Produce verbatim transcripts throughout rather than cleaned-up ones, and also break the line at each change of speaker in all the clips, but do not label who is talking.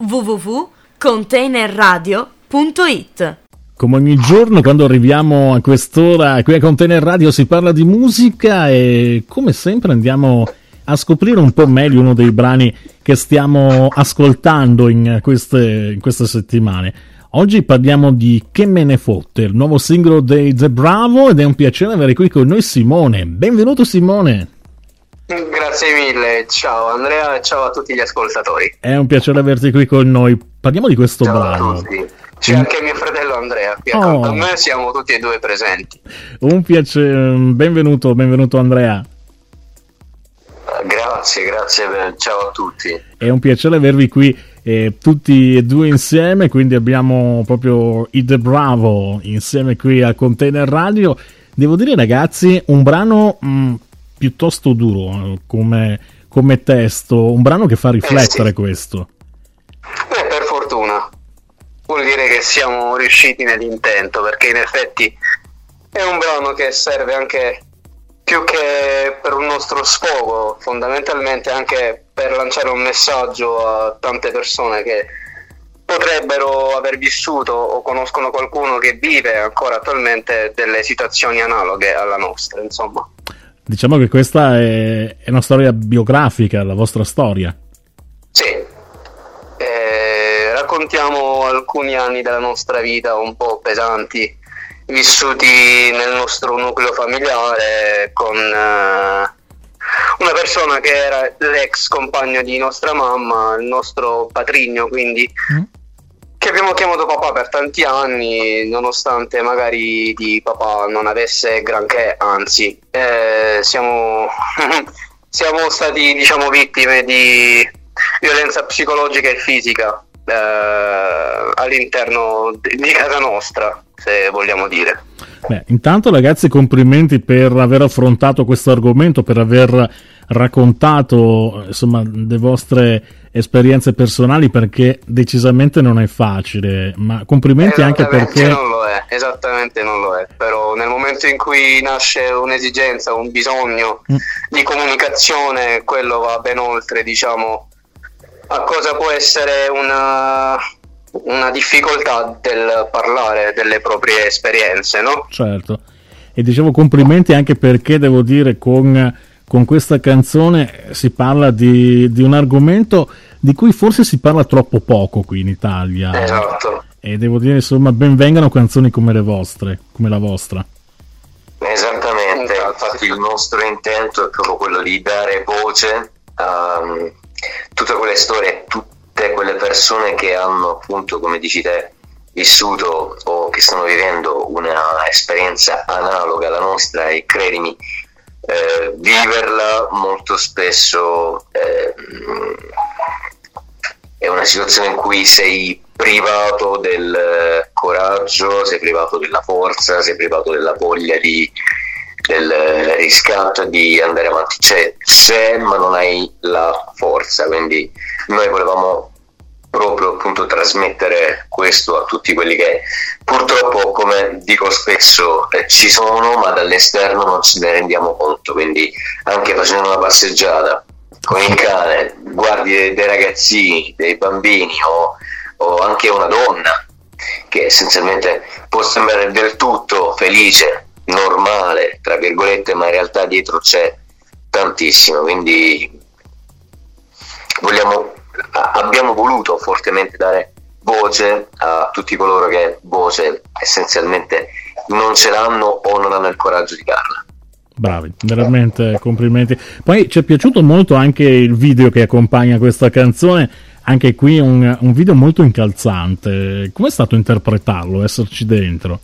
w w w punto container radio punto it.
Come ogni giorno quando arriviamo a quest'ora qui a Container Radio si parla di musica e come sempre andiamo a scoprire un po' meglio uno dei brani che stiamo ascoltando in queste, in queste settimane. Oggi parliamo di Che me ne fotte, il nuovo singolo dei The Bravo, ed è un piacere avere qui con noi Simone. Benvenuto Simone.
Grazie mille, ciao Andrea e ciao a tutti gli ascoltatori.
È un piacere averti qui con noi. Parliamo di questo
ciao
brano.
A tutti. C'è anche mio fratello Andrea qui accanto a me, siamo tutti e due presenti.
Un piacere, benvenuto, benvenuto Andrea.
Grazie, grazie, ciao a tutti.
È un piacere avervi qui eh, tutti e due insieme, quindi abbiamo proprio i The Bravo insieme qui a Container Radio. Devo dire ragazzi, un brano mh, piuttosto duro come, come testo, un brano che fa riflettere eh sì. questo.
Beh, per fortuna. Vuol dire che siamo riusciti nell'intento, perché in effetti è un brano che serve anche più che per un nostro sfogo, fondamentalmente anche per lanciare un messaggio a tante persone che potrebbero aver vissuto o conoscono qualcuno che vive ancora attualmente delle situazioni analoghe alla nostra, insomma.
Diciamo che questa è, è una storia biografica, la vostra storia.
Sì, eh, raccontiamo alcuni anni della nostra vita un po' pesanti, vissuti nel nostro nucleo familiare con uh, una persona che era l'ex compagno di nostra mamma, il nostro patrigno, quindi mm. che abbiamo chiamato papà per tanti anni, nonostante magari di papà non avesse granché, anzi eh, siamo siamo stati diciamo vittime di violenza psicologica e fisica eh, all'interno di casa nostra, se vogliamo dire.
Beh, intanto ragazzi, complimenti per aver affrontato questo argomento, per aver raccontato insomma le vostre esperienze personali, perché decisamente non è facile, ma complimenti anche perché
non lo è, esattamente non lo è, però nel momento in cui nasce un'esigenza, un bisogno mm. di comunicazione, quello va ben oltre diciamo a cosa può essere una una difficoltà del parlare delle proprie esperienze, no?
Certo. E dicevo complimenti anche perché devo dire con, con questa canzone si parla di, di un argomento di cui forse si parla troppo poco qui in Italia.
Esatto.
E devo dire insomma benvengano canzoni come le vostre, come la vostra.
Esattamente, infatti il nostro intento è proprio quello di dare voce a um, tutte quelle storie, tutte quelle persone che hanno appunto, come dici te, vissuto o che stanno vivendo una esperienza analoga alla nostra, e credimi, eh, viverla molto spesso eh, è una situazione in cui sei privato del coraggio, sei privato della forza, sei privato della voglia di del riscatto di andare avanti. C'è, c'è ma non hai la forza, quindi noi volevamo proprio appunto trasmettere questo a tutti quelli che purtroppo, come dico spesso, eh, ci sono ma dall'esterno non ce ne rendiamo conto, quindi anche facendo una passeggiata con il cane guardi dei, dei ragazzini, dei bambini o, o anche una donna che essenzialmente può sembrare del tutto felice, normale tra virgolette, ma in realtà dietro c'è tantissimo, quindi vogliamo abbiamo voluto fortemente dare voce a tutti coloro che voce essenzialmente non ce l'hanno o non hanno il coraggio di darla.
Bravi, veramente complimenti. Poi ci è piaciuto molto anche il video che accompagna questa canzone, anche qui un, un video molto incalzante. Come è stato interpretarlo, esserci dentro?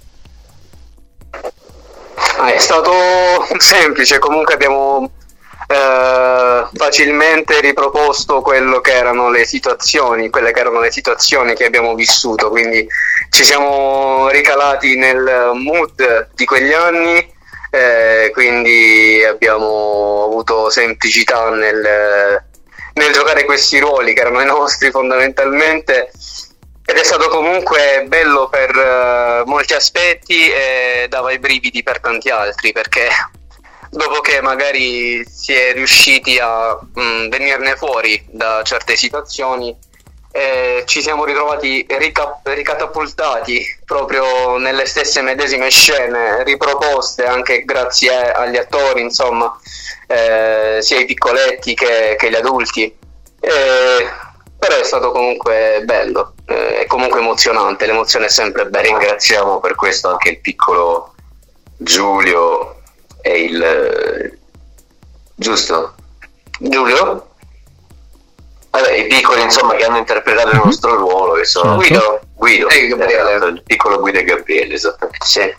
Ah, è stato semplice, comunque abbiamo eh, facilmente riproposto quello che erano le situazioni, quelle che erano le situazioni che abbiamo vissuto, quindi ci siamo ricalati nel mood di quegli anni, eh, quindi abbiamo avuto semplicità nel, nel giocare questi ruoli che erano i nostri fondamentalmente. Ed è stato comunque bello per uh, molti aspetti e dava i brividi per tanti altri, perché dopo che magari si è riusciti a mh, venirne fuori da certe situazioni, eh, ci siamo ritrovati rica- ricatapultati proprio nelle stesse medesime scene, riproposte anche grazie agli attori, insomma, eh, sia i piccoletti che, che gli adulti. Eh, però è stato comunque bello, eh, è comunque emozionante, l'emozione è sempre bella.
Ringraziamo per questo anche il piccolo Giulio e il eh, giusto?
Giulio?
Vabbè, i piccoli insomma che hanno interpretato il nostro ruolo, che sono
Certo.
Guido, Guido,
E Gabriele.
esatto, il piccolo Guido e Gabriele, esattamente.
Sì.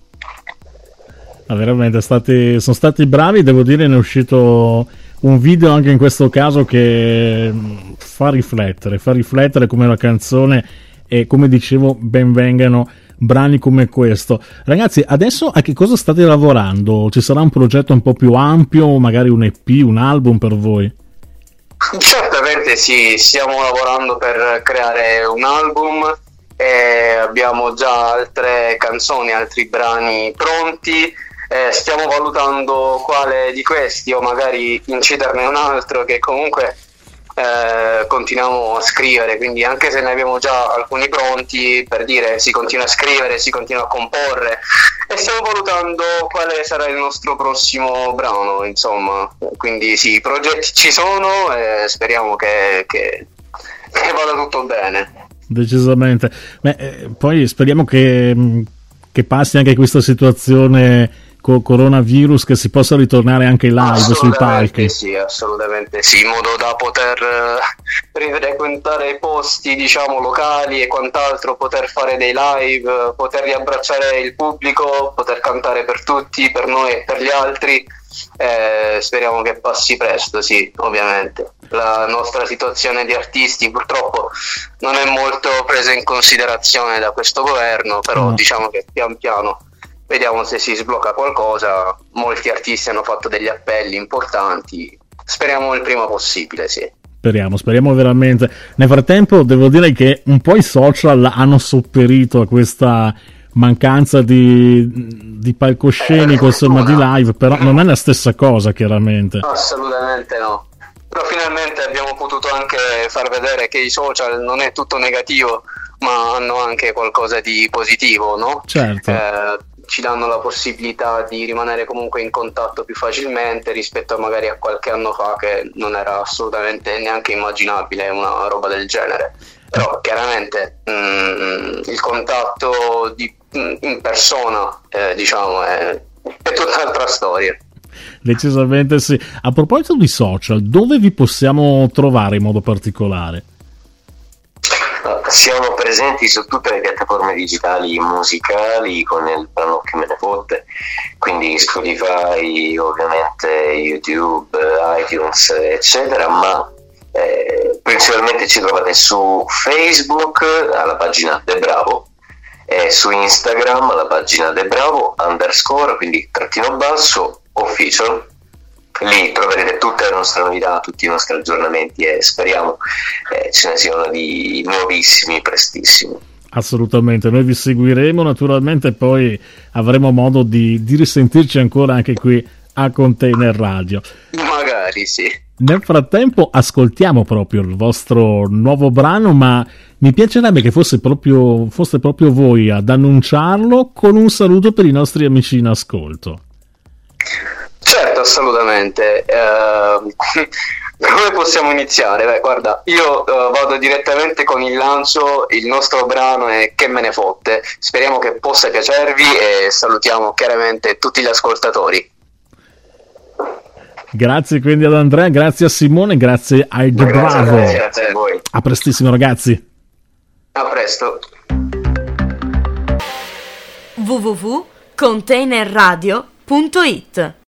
Ma veramente stati, sono stati bravi, devo dire, ne è uscito un video anche in questo caso che mh, fa riflettere, fa riflettere come la canzone, e come dicevo ben vengano brani come questo. Ragazzi, adesso a che cosa state lavorando? Ci sarà un progetto un po' più ampio, magari un E P, un album per voi?
Certamente sì, stiamo lavorando per creare un album e abbiamo già altre canzoni, altri brani pronti. Eh, stiamo valutando quale di questi o magari inciderne un altro, che comunque eh, continuiamo a scrivere, quindi anche se ne abbiamo già alcuni pronti, per dire, si continua a scrivere, si continua a comporre e stiamo valutando quale sarà il nostro prossimo brano, insomma. Quindi sì, i progetti ci sono e speriamo che, che, che vada tutto bene.
Decisamente. Beh, eh, poi speriamo che, mh, che passi anche questa situazione co- coronavirus, che si possa ritornare anche live sui palchi.
Sì, assolutamente sì, in modo da poter eh, rifrequentare i posti, diciamo, locali e quant'altro, poter fare dei live, poter riabbracciare il pubblico, poter cantare per tutti, per noi e per gli altri. Eh, speriamo che passi presto, sì, ovviamente. La nostra situazione di artisti purtroppo non è molto presa in considerazione da questo governo, però
No.
diciamo che pian piano vediamo se si sblocca qualcosa. Molti artisti hanno fatto degli appelli importanti, speriamo il prima possibile, sì.
Speriamo, speriamo veramente. Nel frattempo devo dire che un po' i social hanno sopperito a questa mancanza di, di palcoscenico, insomma, di live, però non è la stessa cosa, chiaramente.
Assolutamente no. Però finalmente abbiamo potuto anche far vedere che i social non è tutto negativo, ma hanno anche qualcosa di positivo, no?
Certo.
Eh, ci danno la possibilità di rimanere comunque in contatto più facilmente rispetto a magari a qualche anno fa, che non era assolutamente neanche immaginabile una roba del genere. Però chiaramente mh, il contatto di, in persona eh, diciamo è, è tutt'altra storia.
Decisamente sì. A proposito di social, dove vi possiamo trovare in modo particolare?
Siamo presenti su tutte le piattaforme digitali musicali con il brano Che me ne fotte, quindi Spotify, ovviamente YouTube, iTunes, eccetera, ma eh, principalmente ci trovate su Facebook alla pagina De Bravo, e su Instagram alla pagina De Bravo underscore, quindi trattino basso official. Lì troverete tutte le nostre novità, tutti i nostri aggiornamenti, e speriamo eh, ce ne siano di nuovissimi prestissimo.
Assolutamente, noi vi seguiremo naturalmente, poi avremo modo di, di risentirci ancora anche qui a Container Radio.
Magari sì.
Nel frattempo ascoltiamo proprio il vostro nuovo brano, ma mi piacerebbe che fosse proprio, foste proprio voi ad annunciarlo con un saluto per i nostri amici in ascolto.
Certo, assolutamente. Uh, come possiamo iniziare? Beh, guarda, io uh, vado direttamente con il lancio. Il nostro brano è Che me ne fotte. Speriamo che possa piacervi e salutiamo chiaramente tutti gli ascoltatori.
Grazie quindi ad Andrea, grazie a Simone, grazie ai The
Grazie,
Bravo.
grazie, grazie a voi.
A prestissimo, ragazzi.
A presto.
w w w punto container radio punto it